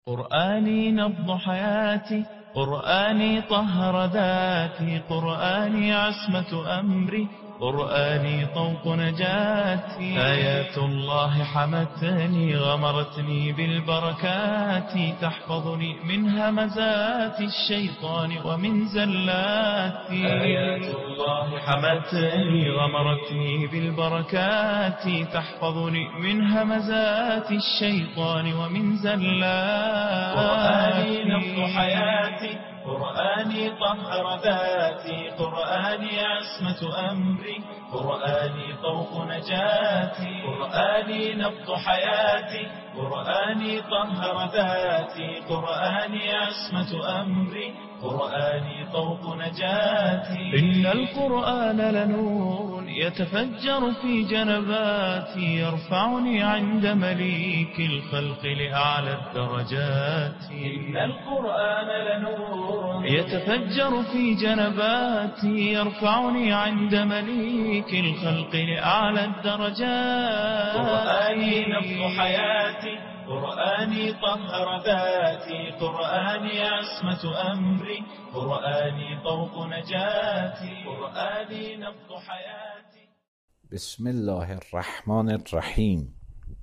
قرآني نبض حياتي، قرآني طهر ذاتي، قرآني عصمة أمري، قرآني طوق نجاتي. آيات الله حمتني غمرتني بالبركات، تحفظني من همزات الشيطان ومن زلاتي. آيات الله حمتني غمرتني بالبركات، تحفظني من همزات الشيطان ومن زلاتي. قرآني نبض حياتي، قرآني طهر ذاتي، قرآني عصمة أمري، قرآني طوق نجاتي. قرآني نبض حياتي، قرآني طهر ذاتي، قرآني عصمة أمري، قرآني طوق نجاتي. إن القرآن لنور يتفجر في جنباتي، يرفعني عند مليك الخلق لأعلى الدرجات. إن القرآن لنور يتفجر في جنباتي، يرفعني عند مليك الخلق لأعلى الدرجات. قرآني نبض حياتي، قرآني طهر ذاتي، قرآني عصمة أمري، قرآني طوق نجاتي. قرآني نبض حياتي. بسم الله الرحمن الرحیم.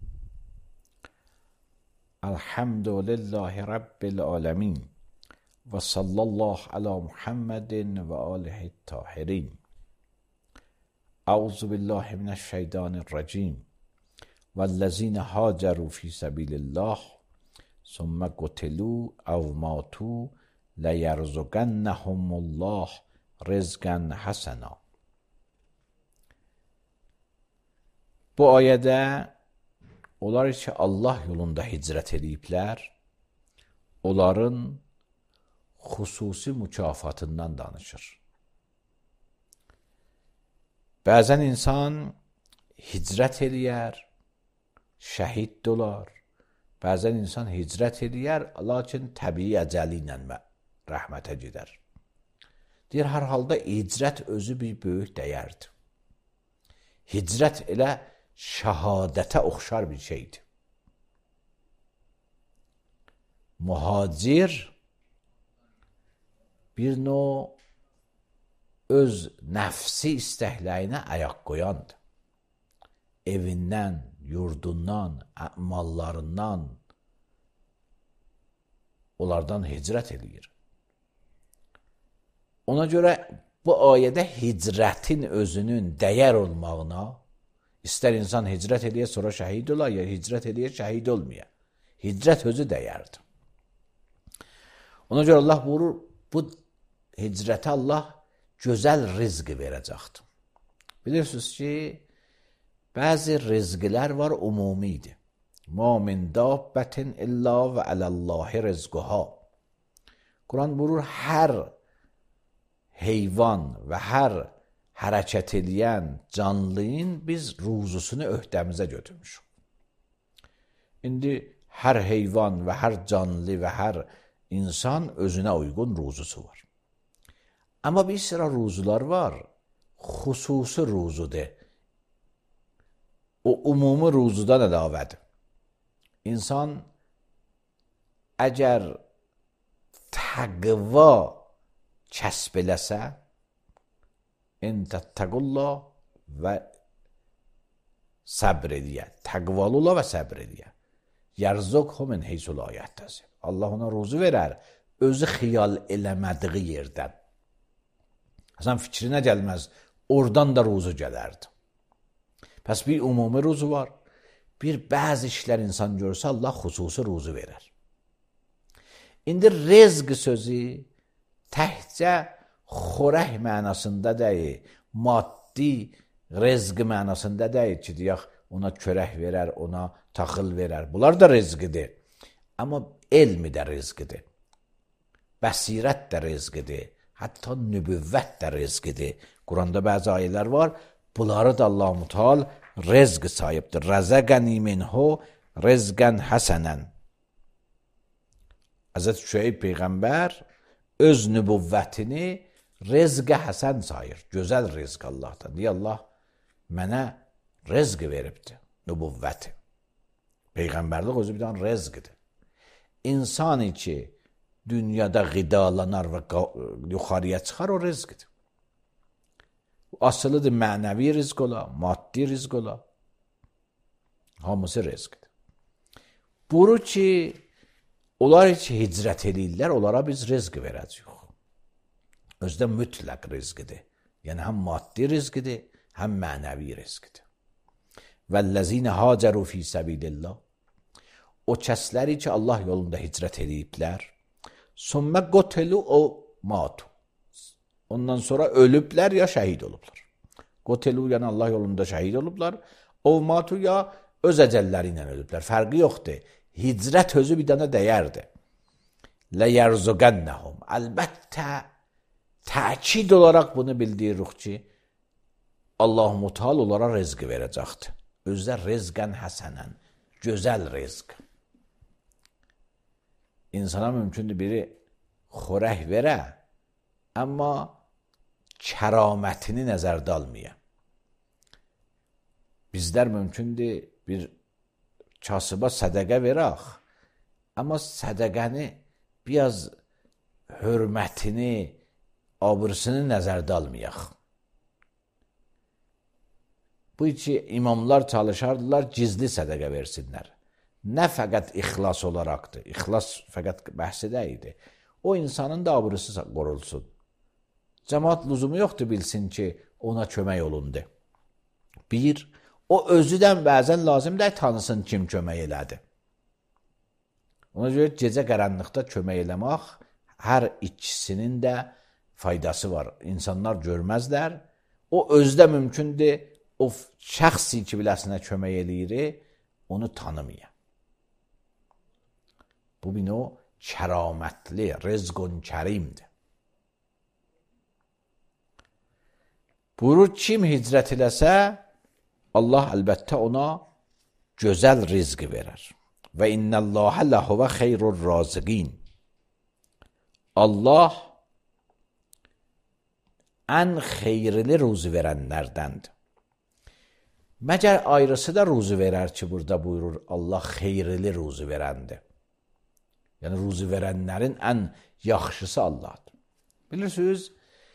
الحمد لله رب العالمین و صلی الله علی محمد و آله الطاهرین. اعوذ بالله من الشیطان الرجیم. والذین هاجروا فی سبیل الله ثم قتلوا او ماتوا لیرزقنهم الله رزقا حسنا. Bu ayədə onlar ki Allah yolunda hicrət ediblər, onların xüsusi mükafatından danışır. Bəzən insan hicrət eləyər, şəhid olar. Bəzən insan hicrət eləyər, lakin təbii əcəli ilə rəhmətə gedər. Deyir, hər halda hicrət özü bir böyük dəyərdir. Hicrət elə şəhadətə oxşar bir şeydir. Muhacir bir növ öz nəfsi istəkləyinə ayaq qoyandır. Evindən, yurdundan, əmallarından onlardan hicrət edir. Ona görə bu ayədə hicrətin özünün dəyər olmağına, istər insan hicrət edir, sonra şəhid olar, ya hicrət edir, şəhid olmaya. Hicrət özü dəyərdir. Ona görə Allah buyurur, bu hicrətə Allah gözəl rizqi verəcəkdir. Bilirsiniz ki, bəzi rizqlər var, umumidir. Ma min dabbətin illa və aləllahi rizquha. Quran buyurur, hər heyvan və hər hərəkət edən canlının biz ruzusunu öhdəmizə götürmüşük. İndi hər heyvan və hər canlı və hər insan özünə uyğun ruzusu var. Amma bir sıra ruzular var, xüsusi ruzudur. O umumi ruzudan əlavədir. İnsan əgər təqva kəsb eləsə, in təttəqullah və səbr ediyə, təqvalı ola və səbr ediyə. Yərzuqhu min heysu la yəhtasib. Allah ona ruzu verər, özü xiyal eləmədiyi yerdən. Həsən fikrinə gəlməz, oradan da ruzu gələrdi. Pəs bir umumi ruzu var, bir bəzi işlər insan görsə Allah xüsusi ruzu verər. İndi rizq sözü təhcə xorək mənasında deyil, maddi rizq mənasında deyil ki, deyək, ona körək verər, ona taxıl verər. Bunlar da rizqidir. Amma elmi də rizqidir. Bəsirət də rizqidir. Hətta nübüvvət də rizqidir. Quranda bəzi ayələr var, bunları da Allah Müteal rizq sayıbdır. Rəzəqəni minhu rizqən həsənən. Həzrət Şüeyb Peyğəmbər öz nübüvvətini rizqə həsən sayır. Gözəl rizq Allahdan. Deyə Allah mənə rizq veribdir, nübüvvəti. Peyğəmbərlik özü bir dənə rizqidir. insani ki, dünyada qidalanar və yuxarıya çıxar, o rizqdir. Asılıdır mənəvi rizq ola, maddi rizq ola. Hamısı rizqdir. Buru ki, onlar heç hicrət edirlər, onlara biz rizq verəcəyik. Özdə mütləq rizqidir. Yəni, həm maddi rizqidir, həm mənəvi rizqidir. Vəl-ləzinə hacəru fi səbilillah. O kəsləri ki, Allah yolunda hicrət ediblər, sümmə qotelu o matu. Ondan sonra ölüblər ya şəhid olublar. Qotelu, yəni Allah yolunda şəhid olublar, o matu ya öz əcəlləri ilə ölüblər. Fərqi yoxdur. Hicrət özü bir dənə dəyərdir. Ləyərzuqənnəhum. Əlbəttə, təkid olaraq bunu bildiririk ki, Allah-u Teala onlara rizq verəcəkdir. Özdə rizqən həsənən, gözəl rizq. İnsana mümkündür biri xörək verə, amma kəramətini nəzərdə almaya. Bizlər mümkündür bir kasıba sədəqə verək, amma sədəqəni biraz hörmətini, abırsını nəzərdə almayaq. Bu iki imamlar çalışardılar, gizli sədəqə versinlər. Nə fəqət ixlas olaraqdır, ixlas fəqət bəhsi deyildi. O insanın da abırısı qorulsun. Cəmaat lüzumu yoxdur bilsin ki, ona kömək olundu. Bir, o özüdən bəzən lazımdır, tanısın kim kömək elədi. Ona görə gecə qaranlıqda kömək eləmək, hər ikisinin də faydası var. İnsanlar görməzlər. O özdə mümkündür, o şəxsi ki, biləsinə kömək eləyir, onu tanımaya. Bu bir o kəramətli, rizqun kərimdir. Buyurur, kim hicrət eləsə, Allah əlbəttə ona gözəl rizq verər. Və innəlləhə ləhuvə xeyrur razıqin. Allah ən xeyrili ruzu verənlərdəndir. Məgər ayrısı da ruzu verər ki, burada buyurur, Allah xeyrili ruzu verəndir. Yəni, ruzu verənlərin ən yaxşısı Allahdır. Bilirsiniz,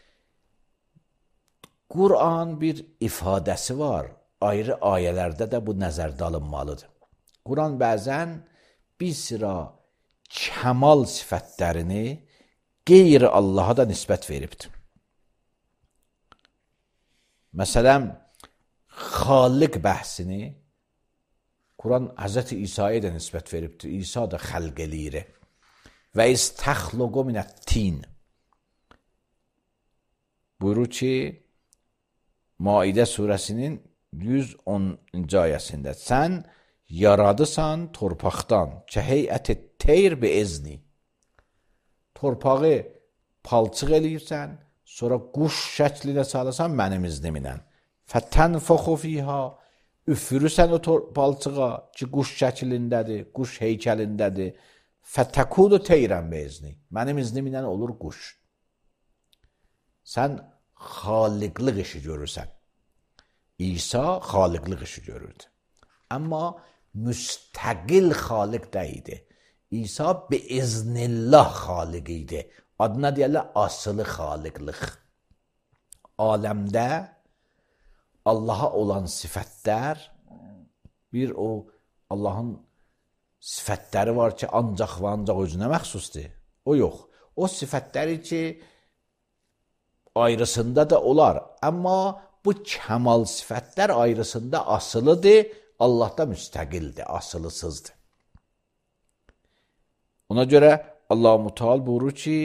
Qur'an bir ifadəsi var. Ayrı ayələrdə də bu nəzərdə alınmalıdır. Qur'an bəzən bir sıra kəmal sifətlərini qeyri Allaha da nisbət veribdir. Məsələn, xaliq bəhsini Qur'an Hz. İsa'ya da nisbət veribdir. İsa da xəlq eləyir. Və istəxluqu minət-tin. Buyurur ki, Maidə surəsinin 110-cu ayəsində sən yaradısan torpaqdan ki, heyət-i teyr bi izni. Torpağı palçıq eləyirsən, sonra quş şəklinə salırsan mənim iznimlə. Fətənfəxu fiyha, üfürürsən o palçığa ki, quş şəklindədir, quş heykəlindədir. Fətəkudu teyrən bi izni. Mənim iznimlə olur quş. Sən xaliqlıq işi görürsən. İsa xaliqlıq işi görürdü. Amma müstəqil xaliq deyildi. İsa bi-iznillah xaliq idi. Adına deyərlər asılı xaliqlıq. Aləmdə Allaha olan sifətlər, bir o Allahın sifətləri var ki, ancaq və ancaq özünə məxsusdur. O yox. O sifətləri ki, ayrısında da olar. Amma bu kəmal sifətlər ayrısında asılıdır, Allahda müstəqildir, asılısızdır. Ona görə Allah-u Teala buyurur ki,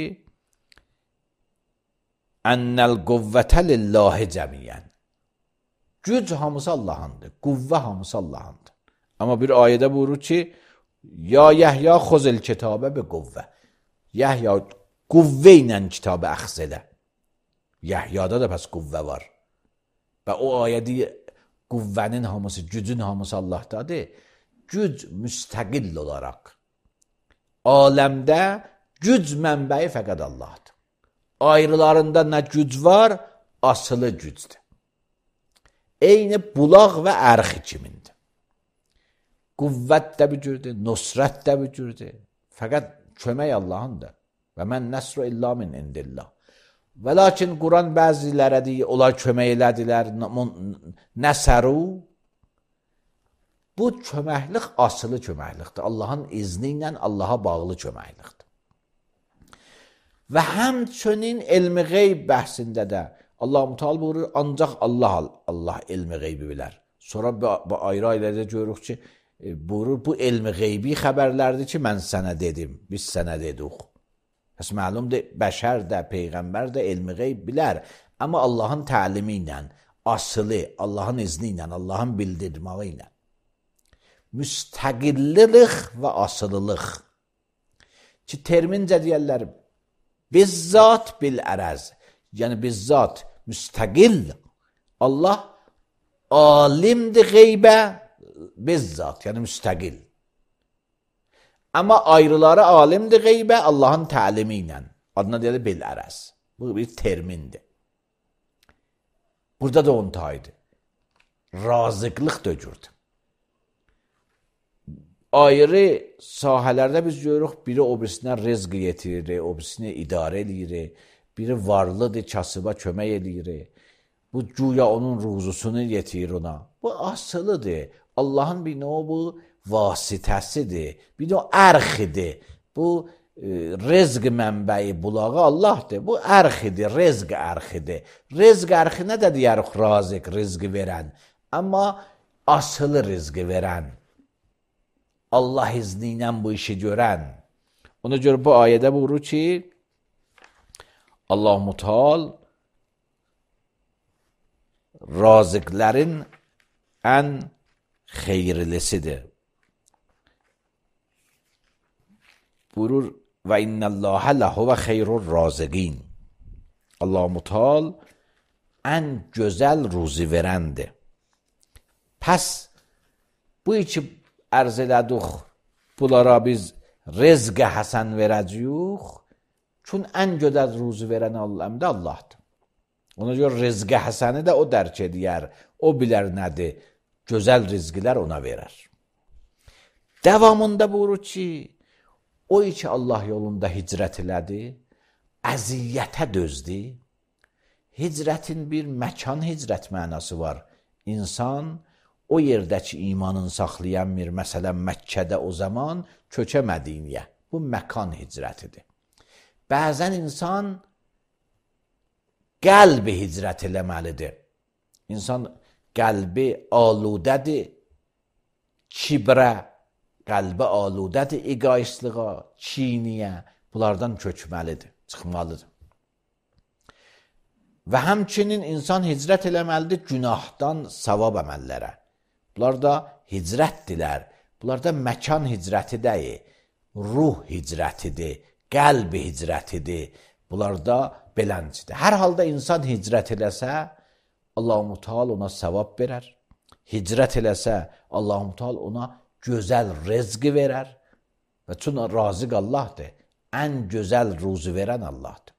Ennəl quvvətə lillahi cəmiyyən. Güc hamısı Allahındır, quvvə hamısı Allahındır. Amma bir ayədə buyurur ki, Ya Yəhya xozil kitabə bi quvvə. Yəhya quvvə ilə kitabı əxz elə. Yəhyada da pəs quvvə var. Və o ayədi quvvənin hamısı, gücün hamısı Allahdadır. Güc müstəqil olaraq. Aləmdə güc mənbəyi fəqət Allahdır. Ayrılarında nə güc var, asılı gücdür. Eyni bulaq və ərx kimindir. Quvvət də bir cürdür, nusrət də bir cürdür, Fəqət kömək Allahındır. Və mən nəsru illa min indillah. Və lakin Quran bəzilərə deyir, onlar kömək elədilər, nəsəru. Bu köməklik asılı köməklikdir. Allahın izni ilə Allaha bağlı köməklikdir. Və həmçinin elmi qeyb bəhsində də Allah-u Teala buyurur, ancaq Allah elmi qeybi bilər. Sonra bu ayrı-ayrı görürük ki, buyurur, bu elmi qeybi xəbərlərdir ki, mən sənə dedim, biz sənə dedik. Pəs məlumdur, bəşər də, peyğəmbər də elmi qeyb bilər. Amma Allahın təlimi ilə, asılı, Allahın izni ilə, Allahın bildirməyi ilə. Müstəqillik və asılılıq. Ki, termincə deyərlər, bizzat bil-ərəz. Yəni, bizzat, müstəqil. Allah alimdir qeybə, bizzat, yəni müstəqil. Amma ayrıları alimdir qeybə, Allahın təlimi ilə. Adına deyəlir bil-ərəz. Bu bir termindir. Burada da onun tayıdır. Razıqlıq döcürdür. Ayrı sahələrdə biz görürük, biri o birisinə rızq yetirir, o birisini idarə edir, biri varlıdır, kasıba kömək edir. Bu güya onun ruzusunu yetirir ona. Bu asılıdır. Allahın bir o bu vasitəsidir. Bir o ərxidir. Bu rızq mənbəyi bulağı Allahdır. Bu ərxidir, rızq ərxidir. Rızq ərxinə də deyərik razıq, rızq verən. Amma asılı rızq verən. Allah izni ilə bu işi görən. Ona görə bu ayədə buyurur ki, Allah-u Teala razıqların ən xeyirlisidir. Buyurur, və innəlləhə ləhuvə xeyrur razıqin. Allah-u Teala ən gözəl ruzi verəndir. Pəs bu iki ərz elədik, bunlara biz rızq həsən verəcəyik, çün ən gözəl ruzi verən Allahdır. Ona görə rızq həsəni də o dərk edər, o bilər nədir, gözəl rizqlər ona verər. Davamında buyurur ki, o ki Allah yolunda hicrət elədi, əziyyətə dözdü. Hicrətin bir məkan hicrət mənası var. İnsan o yerdəki imanını saxlayan bir, məsələn, Məkkədə o zaman kökə Mədiniyə. Bu məkan hicrətidir. Bəzən insan qəlbi hicrət eləməlidir. İnsan qəlbi aludədir, kibrə, qəlbi aludədir, egoistlığa, çiniyə, bunlardan kökməlidir, çıxmalıdır. Və həmçinin insan hicrət eləməlidir günahdan savab əməllərə. Bunlar da hicrətdirlər. Bunlar da məkan hicrəti deyil, ruh hicrətidir, qəlb hicrətidir. Bunlar da beləncidir. Hər halda insan hicrət eləsə, Allah-u Teala ona savab verər. Hicrət eləsə, Allah-u Teala ona gözəl rızq verər. Və çün razıq Allahdır. Ən gözəl ruzi verən Allahdır.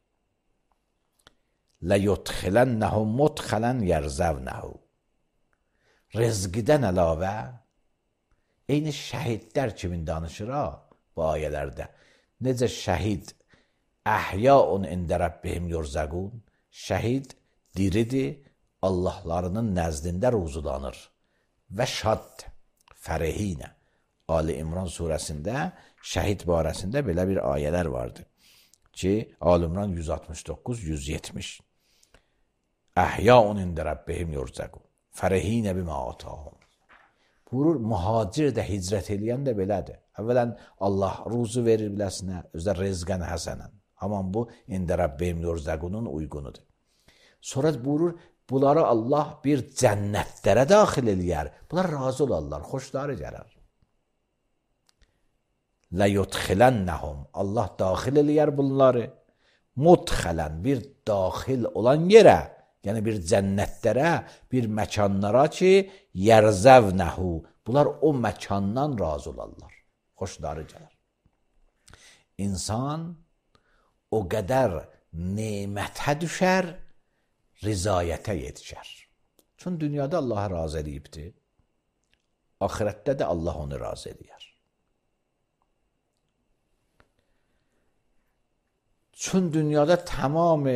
لَيُدْخِلَنَّهُمْ مُدْخَلًا يَرْزَوْنَهُ. Rızqıdan əlavə, eyni şəhidlər kimi danışır bu ayələrdə. Necə şəhid əhyaun ində Rabbihim yurzəqun, şəhid diridir, Allahlarının nəzdində ruzulanır. Və şad fərehinə. Ali İmran surəsində şəhid barəsində belə bir ayələr vardır ki, Ali İmran 169-170. Əhyaun ində Rabbihim yurzəqun. Fərəhinə bimə atahum. Buyurur, mühacir də hicrət eləyən də belədir. Əvvələn Allah ruzu verir biləsinə, özdə rizqən həsənən. Aman bu, ində Rabbim yurzəqunun uyğunudur. Sonra buyurur, bunları Allah bir cənnətlərə daxil eləyər. Bunlar razı olarlar, xoşları gələr. Ləyudxilennəhum. Allah daxil eləyər bunları. Mudxələn, bir daxil olan yerə, yəni bir cənnətlərə, bir məkanlara ki, yərzəvnəhu. Bunlar o məkandan razı olarlar. Xoşları gələr. İnsan o qədər nemətə düşər, rizayətə yetişər. Çünki dünyada Allah'a razı edibdir. Ahirətdə də Allah onu razı edər. Çün dünyada tamamı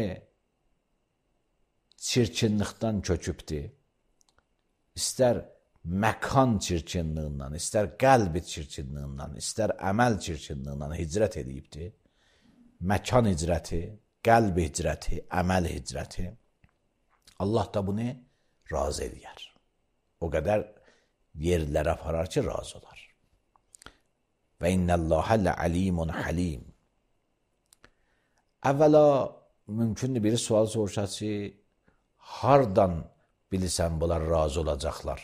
çirkinlikdən kökübdür. İstər məkan çirkinliyindən, istər qəlbi çirkinliyindən, istər əməl çirkinliyindən hicrət edibdir. Məkan hicrəti, qəlb hicrəti, əməl hicrəti. Allah da bunu razı edər. O qədər yerlərə aparar ki, razı olar. Və innəlləhə lə'alimun halim. Əvvəla mümkündür biri sual soruşa ki, hardan bilirsən bunlar razı olacaqlar?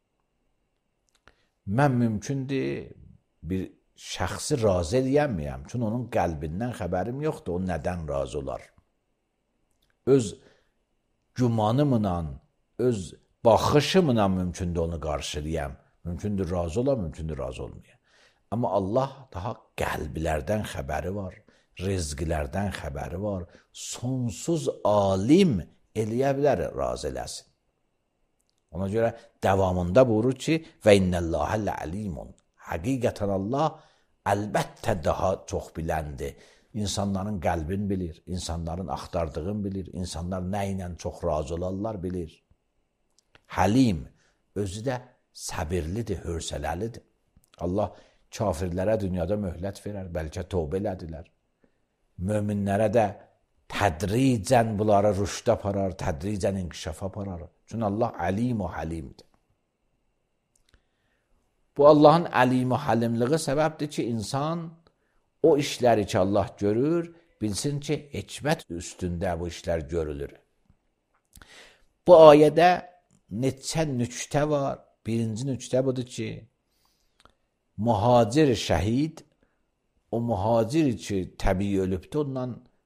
Mən mümkündür bir şəxsi razı edəyəmməyəm. Çünki onun qəlbindən xəbərim yoxdur, o nədən razı olar? Öz gümanımla, öz baxışımla mümkündür onu qarşılayam. Mümkündür razı ola, mümkündür razı olmayam. Amma Allah daha qəlblərdən xəbəri var, rizqilərdən xəbəri var. Sonsuz alim eləyə bilər, razı eləsin. Ona görə davamında buyurur ki, və innəlləhə lə'alimun. Həqiqətən Allah əlbəttə daha çox biləndir. İnsanların qəlbini bilir, insanların axtardığını bilir, insanlar nə ilə çox razı olarlar bilir. Həlim, özü də səbirlidir, hörsələlidir. Allah kafirlərə dünyada möhlət verər, bəlkə tövbə elədilər. Möminlərə də tədricən bunları rüşd aparar, tədricən inkişaf aparar. Çünki Allah əlim və halimdir. Bu Allahın əlim və halimliği səbəbdir ki, insan o işləri ki Allah görür, bilsin ki, hikmət üstündə bu işlər görülür. Bu ayədə neçə nüktə var. Birinci nüktə budur ki, mühacir şəhid, o mühacir ki təbii ölübdür, ondan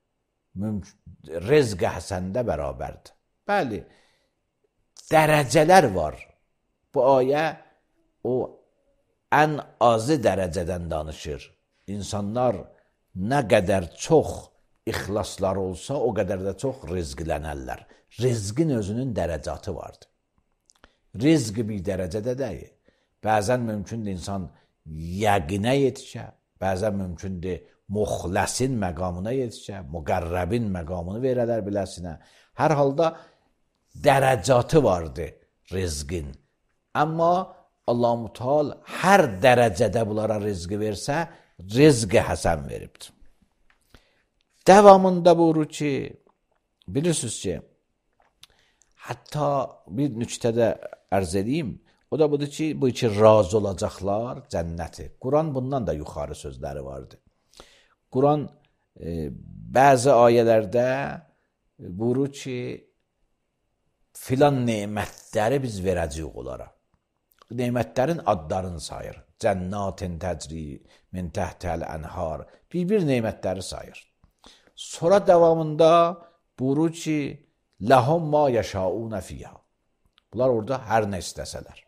rezq-i həsəndə bərabərdir. Bəli, dərəcələr var. Bu ayə o ən azı dərəcədən danışır. İnsanlar nə qədər çox ixlasları olsa, o qədər də çox rizqlənərlər. Rizqin özünün dərəcatı vardır. Rizq bir dərəcədə deyil. Bəzən mümkündür insan yəqinə yetişə, bəzən mümkündür muxləsin məqamına yetişə, müqərrəbin məqamını verələr biləsinə. Hər halda dərəcatı vardır rizqin. Amma Allah-u Teala hər dərəcədə bunlara rizqi versə, rizqi həsən veribdir. Davamında buyurur ki, bilirsiniz ki, hətta bir nüktədə ərz edeyim, o da budur ki, bu iki razı olacaqlar cənnəti. Quran bundan da yuxarı sözləri vardır. Quran bəzi ayələrdə buyurur ki, filan nemətləri biz verəcəyik onlara. Nemətlərin adlarını sayır. Cənnatin təcri min təhtəl ənhar. Bir nemətləri sayır. Sonra davamında buyurur ki, ləhum ma yəşaunə fiyhə. Bunlar orada hər nə istəsələr.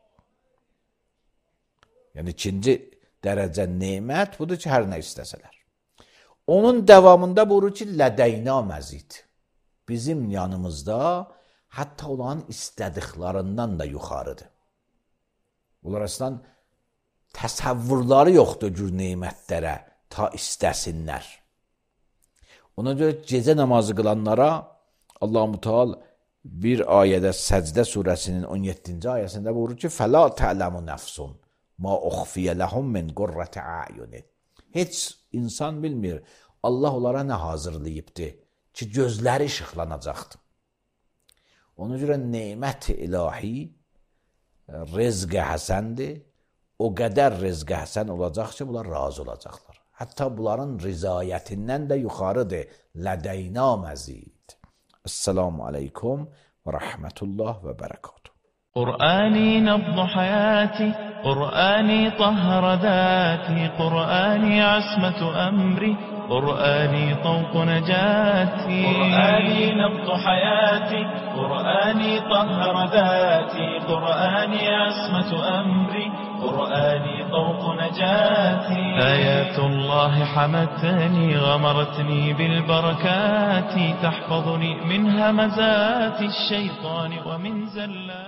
Yəni ikinci dərəcə nemət budur ki, hər nə istəsələr. Onun davamında buyurur ki, lədəyna məzid. Bizim yanımızda hətta olan istədiklərindən də yuxarıdır. Bunlar əslən təsəvvürləri yoxdur cür nemətlərə ta istəsinlər. Ona görə gecə namazı qılanlara Allah-u Teala bir ayədə Səcdə surəsinin 17-ci ayəsində buyurur ki, فَلَا تَعْلَمُ نَفْسٌ مَا أُخْفِيَ لَهُمْ مِنْ قُرَّةِ أَعْيُنٍ. Heç insan bilmir Allah onlara nə hazırlayıbdır ki, gözləri işıqlanacaqdır. Ona görə nemət-i ilahi rezq-i həsəndir. O qədər rezq-i həsən olacaq ki, bunlar razı olacaqlar. Hətta bunların rizayətindən də yuxarıdır. Lədəyna məzid. Esselamu aleykum və rəhmətullah və bərəkatuhu. قرآني نبض حياتي قرآني طهر ذاتي قرآني عصمة أمري قرآني طوق نجاتي قرآني نبض حياتي قرآني طهر ذاتي قرآني عصمة أمري قرآني طوق نجاتي آيات الله حمتني غمرتني بالبركات تحفظني من همزات الشيطان ومن زلات